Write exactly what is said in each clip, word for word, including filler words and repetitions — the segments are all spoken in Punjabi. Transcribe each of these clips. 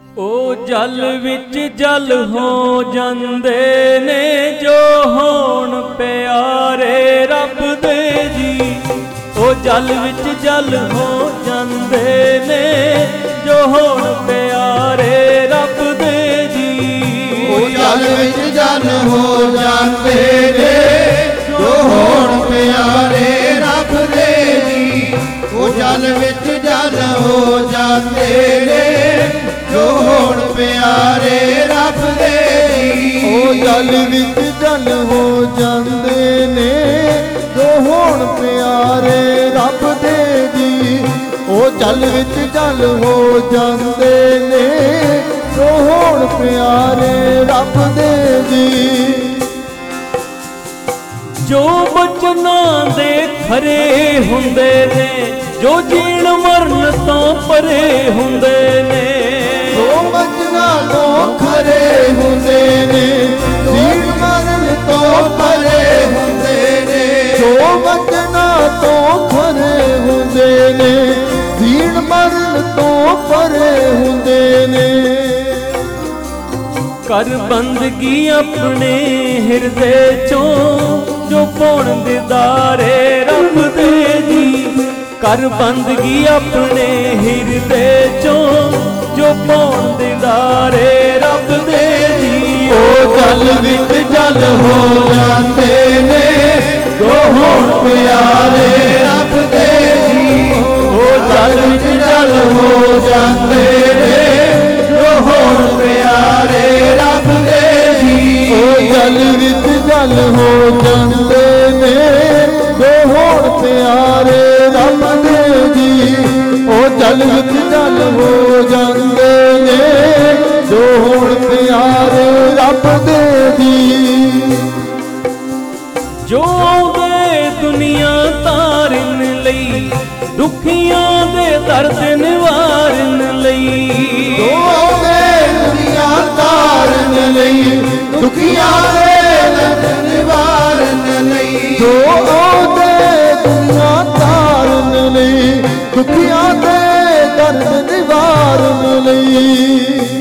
ਉਹ ਜਲ ਵਿੱਚ ਜਲ ਹੋ ਜਾਂਦੇ ਨੇ ਜੋ ਹੋਣ ਪਿਆਰੇ ਰੱਬ ਦੇ ਜੀ। ਉਹ ਜਲ ਵਿੱਚ ਜਲ ਹੋ ਜਾਂਦੇ ਨੇ ਜੋ ਹੋਣ ਪਿਆਰੇ ਰੱਬ ਦੇ ਜੀ। ਉਹ ਜਲ ਵਿੱਚ ਜਲ ਹੋ ਜਾਂਦੇ ਨੇ ਜੋ ਹੋਣ ਪਿਆਰੇ ਰੱਬ ਦੇ ਜੀ। ਉਹ ਜਲ ਵਿੱਚ ਜਲ ਹੋ ਜਾਂਦੇ ਨੇ ਜੋ ਹੋਣ ਪਿਆਰੇ ਰੱਬ ਦੇ ਜੀ। ਉਹ ਜਲ ਵਿੱਚ ਜਲ ਹੋ ਜਾਂਦੇ ਨੇ ਜੋ ਹੋਣ ਪਿਆਰੇ ਰੱਬ ਦੇ ਜੀ। ਉਹ ਜਲ ਵਿੱਚ ਜਲ ਹੋ ਜਾਂਦੇ ਨੇ ਜੋ ਹੋਣ ਪਿਆਰੇ ਰੱਬ ਦੇ ਜੀ। ਜੋ ਬਚਨਾਂ ਦੇ ਖਰੇ ਹੁੰਦੇ ਨੇ ਜੋ ਜੀਣ ਮਰਨ ਤੋਂ ਪਰੇ ਹੁੰਦੇ ਨੇ। ਜੋ ਬਚਨਾਂ ਤੋਂ ਖਰੇ ਹੁੰਦੇ ਨੇ ਜੀਣ ਮਰਨ ਤੋਂ ਪਰੇ ਹੁੰਦੇ ਨੇ। ਜੋ ਬਚਨਾਂ ਤੋਂ ਖਰੇ ਹੁੰਦੇ ਨੇ ਜੀਣ ਮਰਨ ਤੋਂ ਪਰੇ ਹੁੰਦੇ ਨੇ। ਕਰ ਬੰਦਗੀ ਆਪਣੇ ਹਿਰਦੇ ਚੋਂ ਜੋ ਪਾਉਣ ਦਿਦਾਰੇ ਰੱਬ ਦੇ ਜੀ। ਕਰ ਬੰਦਗੀ ਆਪਣੇ ਹਿਰਦੇ ਚੋਂ ਜੋ ਪਾਉਣ ਦਿਦਾਰੇ ਰੱਬ ਦੇ ਜੀ। ਉਹ ਜਲ ਵਿੱਚ ਜਲ ਹੋ ਜਾਂਦੇ ਨੇ ਜੋ ਹੋਣ ਪਿਆਰੇ ਰੱਬ ਦੇ ਜੀ। ਉਹ ਜਲ ਵਿੱਚ ਜਲ ਹੋ ਜਾਂਦੇ ਨੇ ਜੋ ਹੋਣ ਪਿਆਰੇ ਰੱਬ ਦੇ ਜੀ। ਉਹ ਜਲ ਵਿੱਚ ਜਲ ਹੋ ਜਾਂਦੇ ਨੇ ਜੋ ਹੋਣ ਪਿਆਰੇ ਰੱਬ ਦੇ ਜੀ। ਉਹ ਜਲ ਵਿੱਚ ਜਲ ਹੋ ਜਾਂਦੇ ਨੇ ਜੋ ਹੋਣ ਪਿਆਰੇ ਰੱਬ ਦੇ ਜੀ। ਜੋ ਆਉਂਦੇ ਦੁਨੀਆ ਤਾਰਨ ਲਈ ਦੁਖੀਆਂ ਦੇ ਦਰਦ ਨਿਵਾਰਨ ਲਈ। ਜੋ ਆਉਂਦੇ ਦੁਨੀਆ ਤਾਰਨ ਲਈ ਦੁਖੀਆਂ ਦੇ ਦਰਦ ਨਿਵਾਰਨ ਲਈ। ਜੋ ਆਉਂਦੇ ਦੁਨੀਆ ਤਾਰਨ ਲਈ ਦੁਖੀਆਂ ਦੇ ਦਰਦ ਨਿਵਾਰਨ ਲਈ।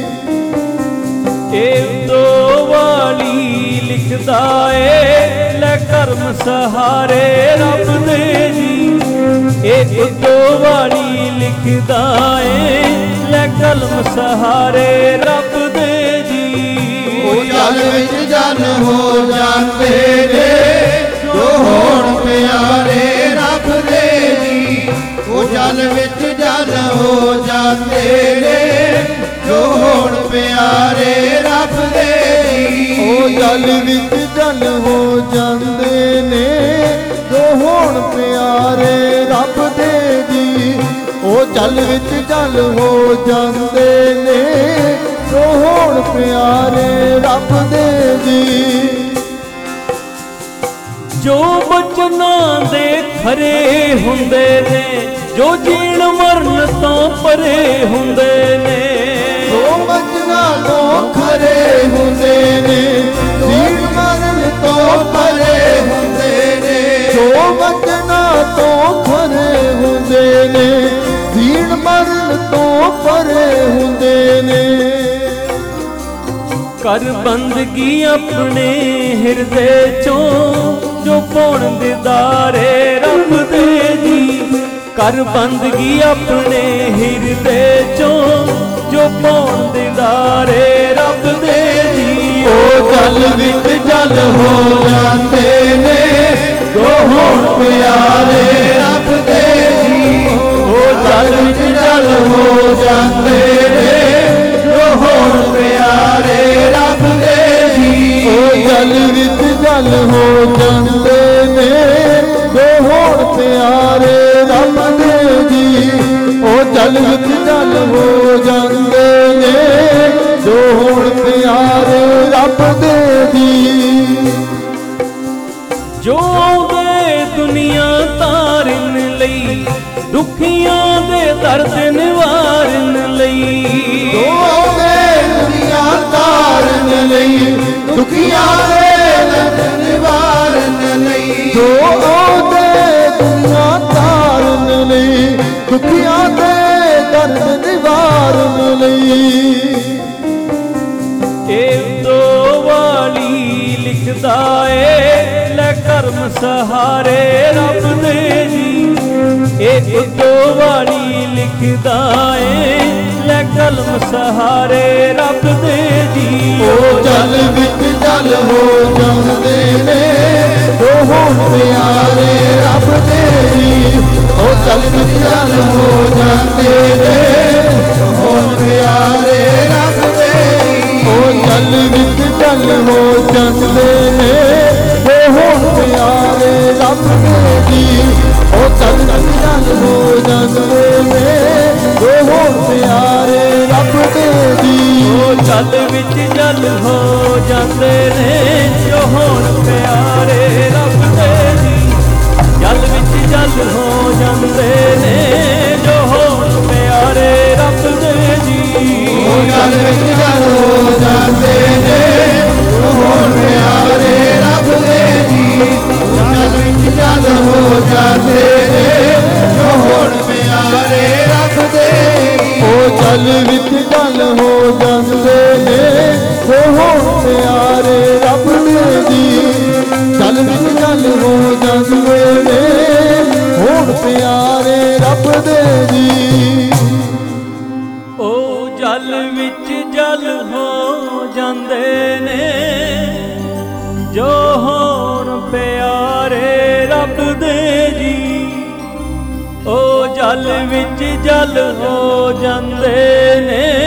ਇਹ ਦੋ ਵਾਲੀ ਲਿਖਦਾ ਏ ਲੈ ਕਰਮ ਸਹਾਰੇ ਰੱਬ ਦੇ ਜੀ। ਇਹ ਦੋ ਵਾਲੀ ਲਿਖਦਾ ਏ ਲੈ ਕਲਮ ਸਹਾਰੇ ਰੱਬ ਦੇ ਜੀ। ਉਹ ਜਲ ਵਿੱਚ ਜਲ ਹੋ ਜਾਂਦੇ ਨੇ ਜੋ ਹੋਣ ਪਿਆਰੇ ਰੱਬ ਦੇ ਜੀ। ਉਹ ਜਲ ਵਿੱਚ ਜਲ ਹੋ ਜਾਂਦੇ ਨੇ ਜੋ ਹੋਣ ਪਿਆਰੇ ਰੱਬ ਦੇ ਜੀ। ਉਹ ਜਲ ਵਿੱਚ ਜਲ ਹੋ ਜਾਂਦੇ ਨੇ ਜੋ ਹੋਣ ਪਿਆਰੇ ਰੱਬ ਦੇ ਜੀ। ਉਹ ਜਲ ਵਿੱਚ ਜਲ ਹੋ ਜਾਂਦੇ ਨੇ ਜੋ ਹੋਣ ਪਿਆਰੇ ਰੱਬ ਦੇ ਜੀ। ਜੋ ਬਚਨਾਂ ਦੇ ਖਰੇ ਹੁੰਦੇ ਨੇ ਜੋ ਜੀਣ ਮਰਨ ਤੋਂ ਪਰੇ ਹੁੰਦੇ ਨੇ। ਜੋ ਬਚਨਾਂ ਤੋਂ ਖਰੇ ਹੁੰਦੇ ਨੇ ਜੀਣ ਮਰਨ ਤੋਂ ਪਰੇ ਹੁੰਦੇ ਨੇ। ਜੋ ਬਚਨਾਂ ਤੋਂ ਖਰੇ ਹੁੰਦੇ ਨੇ ਜੀਣ ਮਰਨ ਤੋਂ ਪਰੇ ਹੁੰਦੇ ਨੇ। ਕਰ ਬੰਦਗੀ ਆਪਣੇ ਹਿਰਦੇ ਚੋਂ ਜੋ ਪਾਉਣ ਦਿਦਾਰੇ ਰੱਬ ਦੇ ਜੀ। ਕਰ ਬੰਦਗੀ ਆਪਣੇ ਹਿਰਦੇ ਚੋਂ ਜੋ ਪਾਉਣ ਦਿਦਾਰੇ ਰੱਬ ਦੇ ਜੀ। ਉਹ ਜਲ ਵਿੱਚ ਜਲ ਹੋ ਜਾਂਦੇ ਨੇ ਜੋ ਹੋਣ ਪਿਆਰੇ ਰੱਬ ਦੇ ਜੀ। ਉਹ ਜਲ ਵਿੱਚ ਜਲ ਹੋ ਜਾਂਦੇ ਨੇ ਜੋ ਹੋਣ ਪਿਆਰੇ ਰੱਬ ਦੇ ਜੀ। ਉਹ ਜਲ ਵਿੱਚ ਜਲ ਹੋ ਜਾਂਦੇ ਨੇ ਜੋ ਹੋਣ ਪਿਆਰੇ ਰੱਬ ਦੇ ਜੀ। ਉਹ ਜਲ ਵਿੱਚ ਜਲ ਹੋ ਜਾਂਦੇ ਨੇ ਜੋ ਹੋਣ ਪਿਆਰੇ ਰੱਬ ਦੇ ਜੀ। ਜੋ ਆਉਂਦੇ ਦੁਨੀਆ ਤਾਰਨ ਲਈ ਦੁਖੀਆਂ ਦੇ ਦਰਦ ਨਿਵਾਰਨ ਲਈ। ਜੋ ਆਉਂਦੇ ਦੁਨੀਆ ਤਾਰਨ ਲਈ ਦੁਖੀਆਂ ਦੇ ਦਰਦ ਨਿਵਾਰਨ ਲਈ। ਜੋ ਆਉਂਦੇ ਦੁਨੀਆ ਤਾਰਨ ਲਈ ਦੁਖੀਆਂ ਦੇ ਦਰਦ ਨਿਵਾਰਨ ਲਈ। ਲਿਖਦਾ ਏ ਲੈ ਕਰਮ ਸਹਾਰੇ ਰੱਬ ਦੇ ਜੀ। ਇਹ ਉਦੋਂ ਵਾਲੀ ਲਿਖਦਾ ਏ ਲੈ ਕਲਮ ਸਹਾਰੇ ਰੱਬ ਦੇ ਜੀ। ਉਹ ਜਲ ਵਿੱਚ ਜਲ ਹੋ ਜਾਂਦੇ ਨੇ ਜੋ ਹੋਣ ਪਿਆਰੇ ਰੱਬ ਦੇ ਜੀ। ਉਹ ਜਲ ਵਿੱਚ ਜਲ ਹੋ ਜਾਂਦੇ ਨੇ ਜੋ ਹੋਣ ਪਿਆਰੇ ਰੱਬ ਦੇ ਜੀ। ਉਹ ਜਲ ਵਿੱਚ ਜਲ ਹੋ ਜਾਂਦੇ ਨੇ ਜੋ ਹੋਣ ਪਿਆਰੇ ਰੱਬ ਦੇ ਜੀ। ਉਹ ਜਲ ਵਿੱਚ ਜਲ ਹੋ ਜਾਂਦੇ ਨੇ ਜੋ ਹੋਣ ਪਿਆਰੇ ਰੱਬ ਦੇ ਜੀ। ਉਹ ਜਲ ਵਿੱਚ ਜਲ ਹੋ ਜਾਂਦੇ ਨੇ ਜੋ ਹੋਣ ਪਿਆਰੇ ਰੱਬ ਦੇ ਜੀ। ਜਲ ਵਿੱਚ ਜਲ ਹੋ ਜਾਂਦੇ ਨੇ ਜੋ ਹੋਣ ਪਿਆਰੇ ਰੱਬ ਦੇ ਜੀ। ਉਹ ਜਲ ਵਿੱਚ ਜਲ ਹੋ ਜਾਂਦੇ ਨੇ ਜੋ ਹੋਣ ਪਿਆਰੇ ਰੱਬ ਦੇ ਜੀ। ਉਹ ਜਲ ਵਿੱਚ ਜਲ ਹੋ ਜਾਂਦੇ ਨੇ ਜੋ ਹੋਣ ਪਿਆਰੇ ਰੱਬ ਦੇ ਜੀ। ਉਹ ਜਲ ਵਿੱਚ ਜਲ ਹੋ ਜਾਂਦੇ ਨੇ ਜੋ ਹੋਣ ਪਿਆਰੇ ਰੱਬ ਦੇ ਜੀ। ਜਲ ਵਿੱਚ ਜਲ ਹੋ ਜਾਂਦੇ ਨੇ ਹੋਣ ਪਿਆਰੇ ਰੱਬ ਦੇ ਜੀ। ਉਹ ਜਲ ਵਿੱਚ ਜਲ ਹੋ ਜਾਂਦੇ ਨੇ ਜੋ ਹੋਣ ਪਿਆਰੇ ਰੱਬ ਦੇ ਜੀ। ਉਹ ਜਲ ਵਿੱਚ ਜਲ ਹੋ ਜਾਂਦੇ ਨੇ